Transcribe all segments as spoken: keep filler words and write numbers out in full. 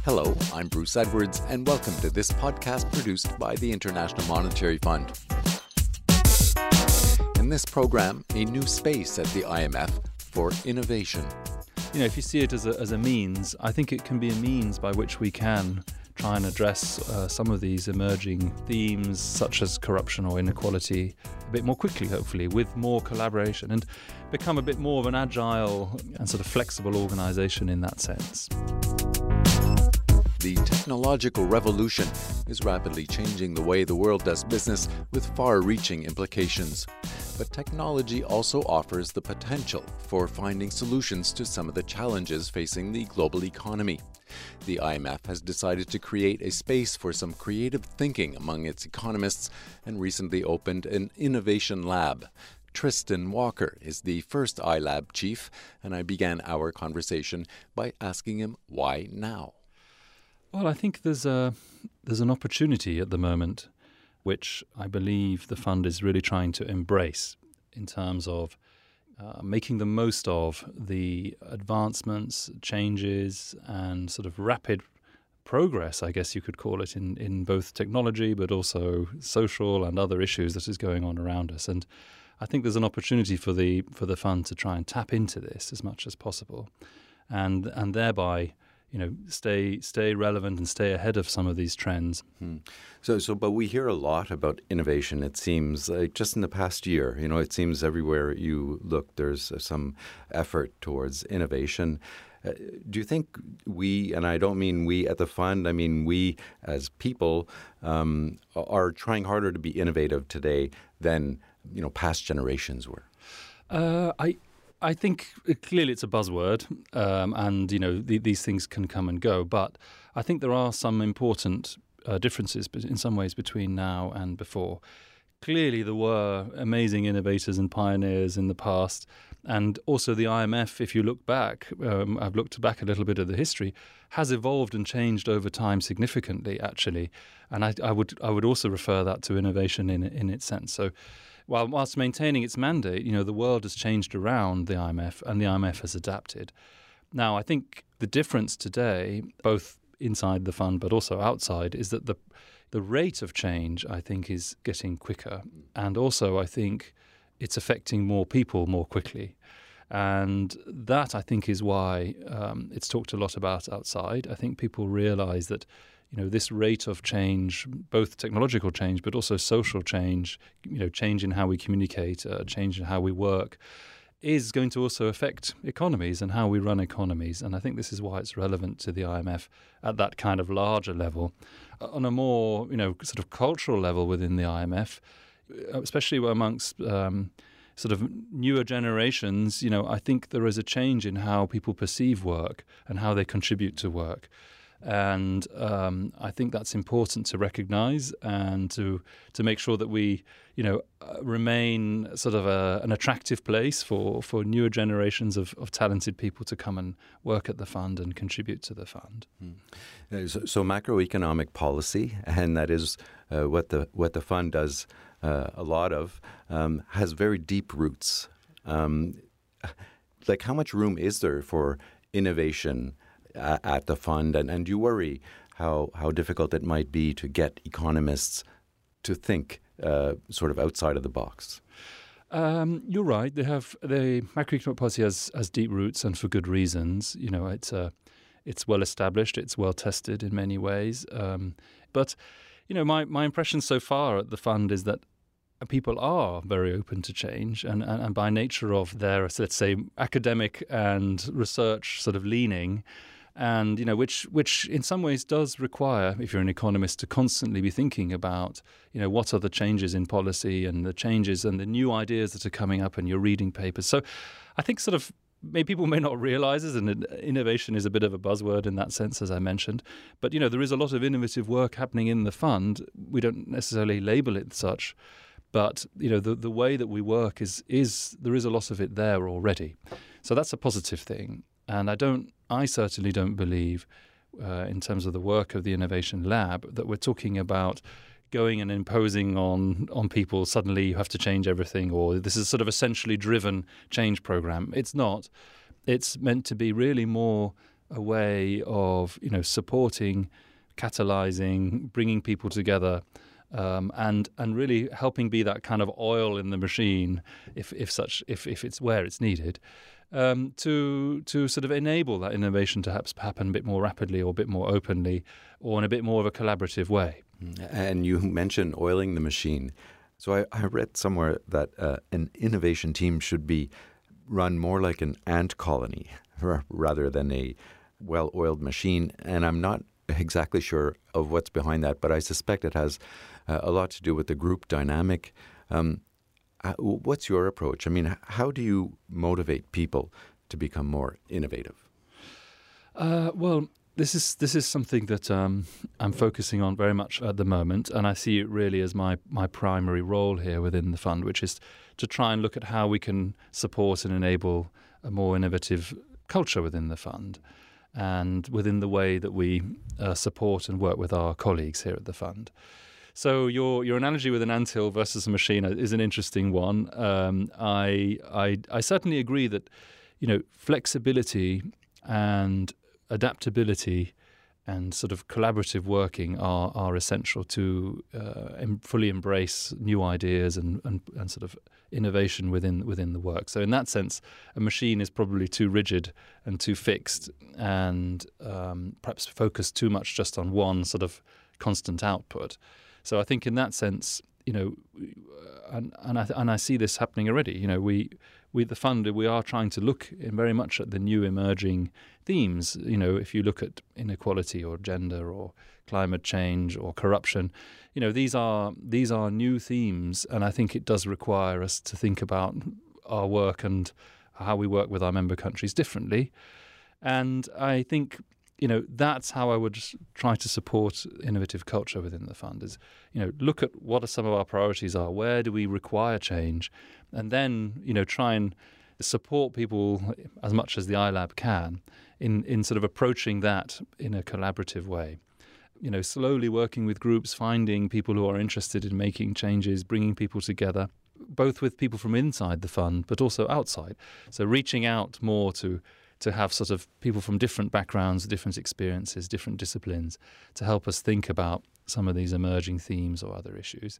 Hello, I'm Bruce Edwards, and welcome to this podcast produced by the International Monetary Fund. In this program, a new space at the I M F for innovation. You know, if you see it as a, as a means, I think it can be a means by which we can try and address uh, some of these emerging themes, such as corruption or inequality, a bit more quickly, hopefully, with more collaboration, and become a bit more of an agile and sort of flexible organisation in that sense. The technological revolution is rapidly changing the way the world does business with far-reaching implications. But technology also offers the potential for finding solutions to some of the challenges facing the global economy. The I M F has decided to create a space for some creative thinking among its economists and recently opened an innovation lab. Tristan Walker is the first iLab chief, and I began our conversation by asking him why now. Well, I think there's a there's an opportunity at the moment, which I believe the fund is really trying to embrace in terms of uh, making the most of the advancements, changes, and sort of rapid progress, I guess you could call it, in, in both technology, but also social and other issues that is going on around us. And I think there's an opportunity for the for the fund to try and tap into this as much as possible, and and thereby, you know, stay stay relevant and stay ahead of some of these trends. Hmm. So, so, but we hear a lot about innovation. It seems like just in the past year, you know, it seems everywhere you look, there's uh, some effort towards innovation. Uh, do you think we, and I don't mean we at the fund, I mean we as people, um, are trying harder to be innovative today than, you know, past generations were? Uh, I. I think clearly it's a buzzword, um, and you know the, these things can come and go. But I think there are some important uh, differences in some ways between now and before. Clearly, there were amazing innovators and pioneers in the past, and also the I M F. If you look back, um, I've looked back a little bit at the history, has evolved and changed over time significantly, actually. And I, I would I would also refer that to innovation in in its sense. So, While whilst maintaining its mandate, you know, the world has changed around the I M F, and the I M F has adapted. Now, I think the difference today, both inside the fund but also outside, is that the the rate of change, I think, is getting quicker, and also I think it's affecting more people more quickly. And that, I think, is why um, it's talked a lot about outside. I think people realise that, you know, this rate of change, both technological change, but also social change, you know, change in how we communicate, uh, change in how we work, is going to also affect economies and how we run economies. And I think this is why it's relevant to the I M F at that kind of larger level. On a more, you know, sort of cultural level within the I M F, especially amongst um, sort of newer generations, you know, I think there is a change in how people perceive work and how they contribute to work. And um, I think that's important to recognise and to to make sure that we, you know, uh, remain sort of a, an attractive place for, for newer generations of, of talented people to come and work at the fund and contribute to the fund. Hmm. So, so macroeconomic policy, and that is uh, what the what the fund does uh, a lot of, um, has very deep roots. Um, like, how much room is there for innovation at the fund, and, and you worry how, how difficult it might be to get economists to think uh, sort of outside of the box? Um, you're right. They have the macroeconomic policy has, has deep roots, and for good reasons. You know, it's uh, it's well established, it's well tested in many ways. Um, but you know, my my impression so far at the fund is that people are very open to change, and, and, and by nature of their, let's say, academic and research sort of leaning. And, you know, which which in some ways does require, if you're an economist, to constantly be thinking about, you know, what are the changes in policy and the changes and the new ideas that are coming up, and you're reading papers. So I think sort of maybe people may not realize this, and innovation is a bit of a buzzword in that sense, as I mentioned. But, you know, there is a lot of innovative work happening in the fund. We don't necessarily label it such. But, you know, the, the way that we work is is there is a lot of it there already. So that's a positive thing. And I don't, I certainly don't believe, uh, in terms of the work of the Innovation Lab, that we're talking about going and imposing on on people, suddenly you have to change everything, or this is sort of essentially driven change program. It's not. It's meant to be really more a way of, you know, supporting, catalyzing, bringing people together, um, and and really helping be that kind of oil in the machine, if if such if if it's where it's needed, um, to to sort of enable that innovation to perhaps happen a bit more rapidly or a bit more openly, or in a bit more of a collaborative way. And you mentioned oiling the machine. So I, I read somewhere that uh, an innovation team should be run more like an ant colony rather than a well-oiled machine. And I'm not exactly sure of what's behind that, but I suspect it has uh, a lot to do with the group dynamic. Um, uh, what's your approach? I mean, how do you motivate people to become more innovative? Uh, well, this is this is something that um, I'm focusing on very much at the moment, and I see it really as my, my primary role here within the fund, which is to try and look at how we can support and enable a more innovative culture within the fund, and within the way that we uh, support and work with our colleagues here at the fund. So your your analogy with an anthill versus a machine is an interesting one. Um, I, I I certainly agree that, you know, flexibility and adaptability and sort of collaborative working are are essential to uh, em- fully embrace new ideas and, and and sort of innovation within within the work. So in that sense, a machine is probably too rigid and too fixed, and um, perhaps focused too much just on one sort of constant output. So I think in that sense, you know, and and I and I see this happening already. You know, we we the fund we are trying to look in very much at the new emerging themes. You know, if you look at inequality or gender or climate change or corruption, you know, these are these are new themes, and I think it does require us to think about our work and how we work with our member countries differently. And I think, you know, that's how I would try to support innovative culture within the fund is, you know, look at what are some of our priorities are, where do we require change, and then, you know, try and support people as much as the iLab can in, in sort of approaching that in a collaborative way. You know, slowly working with groups, finding people who are interested in making changes, bringing people together, both with people from inside the fund, but also outside. So reaching out more to to have sort of people from different backgrounds, different experiences, different disciplines to help us think about some of these emerging themes or other issues.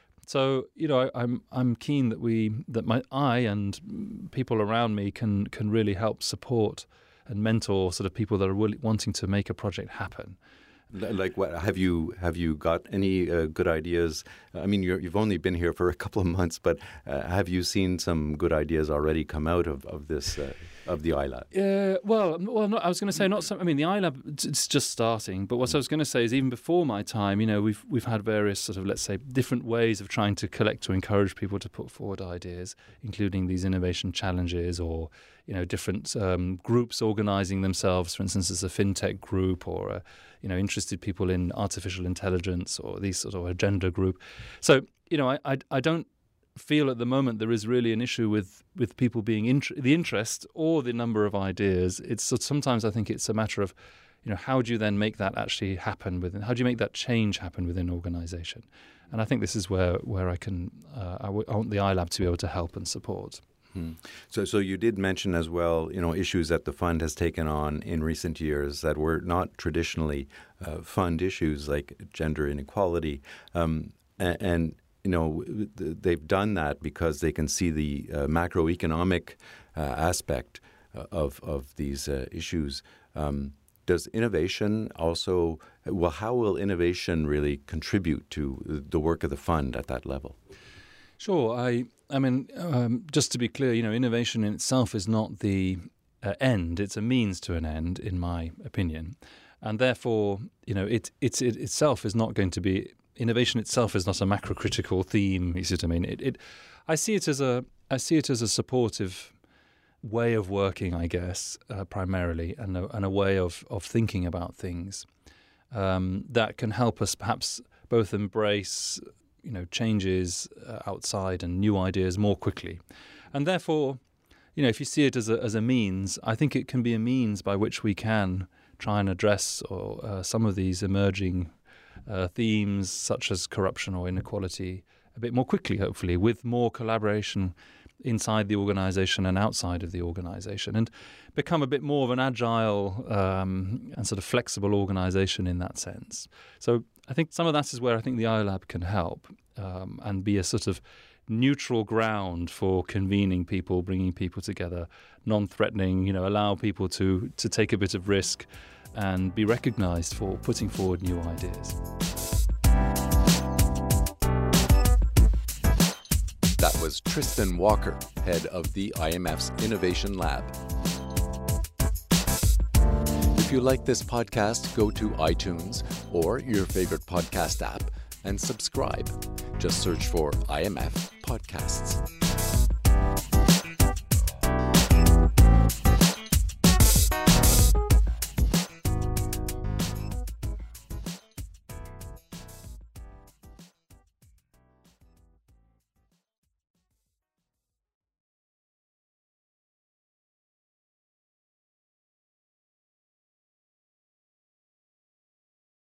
So, you know, I, I'm I'm keen that we that my I and people around me can can really help support and mentor sort of people that are really wanting to make a project happen. Like what have you have you got any uh, good ideas? I mean, you're, you've only been here for a couple of months, but uh, have you seen some good ideas already come out of of this uh, of the iLab? Uh, well, well, not, I was going to say not. Some, I mean, the iLab it's just starting, but what I was going to say is even before my time, you know, we've we've had various sort of, let's say, different ways of trying to collect to encourage people to put forward ideas, including these innovation challenges or, you know, different um, groups organising themselves. For instance, as a fintech group or a, you know, interested people in artificial intelligence or these sort of a gender group. So, you know, I, I, I don't feel at the moment there is really an issue with, with people being int- the interest or the number of ideas. It's so sometimes I think it's a matter of, you know, how do you then make that actually happen within, how do you make that change happen within an organisation? And I think this is where, where I can, uh, I, w- I want the iLab to be able to help and support. Hmm. So, so you did mention as well, you know, issues that the fund has taken on in recent years that were not traditionally uh, fund issues, like gender inequality, um, and, and you know, they've done that because they can see the uh, macroeconomic uh, aspect uh, of of these uh, issues. Um, does innovation also? Well, how will innovation really contribute to the work of the fund at that level? Sure. I I mean, um, just to be clear, you know, innovation in itself is not the uh, end. It's a means to an end, in my opinion. And therefore, you know, it, it, it itself is not going to be, innovation itself is not a macrocritical theme, you see what I mean? It, it, I see it as a, I see it as a supportive way of working, I guess, uh, primarily, and a, and a way of, of thinking about things um, that can help us perhaps both embrace, you know, changes uh, outside and new ideas more quickly. And therefore, you know, if you see it as a as a means, I think it can be a means by which we can try and address or, uh, some of these emerging uh, themes such as corruption or inequality a bit more quickly, hopefully, with more collaboration inside the organization and outside of the organization, and become a bit more of an agile um, and sort of flexible organization in that sense. So I think some of that is where I think the iOLab can help um, and be a sort of neutral ground for convening people, bringing people together, non-threatening, you know, allow people to, to take a bit of risk and be recognized for putting forward new ideas. That was Tristan Walker, head of the I M F's Innovation Lab. If you like this podcast, go to iTunes or your favorite podcast app and subscribe. Just search for I M F Podcasts.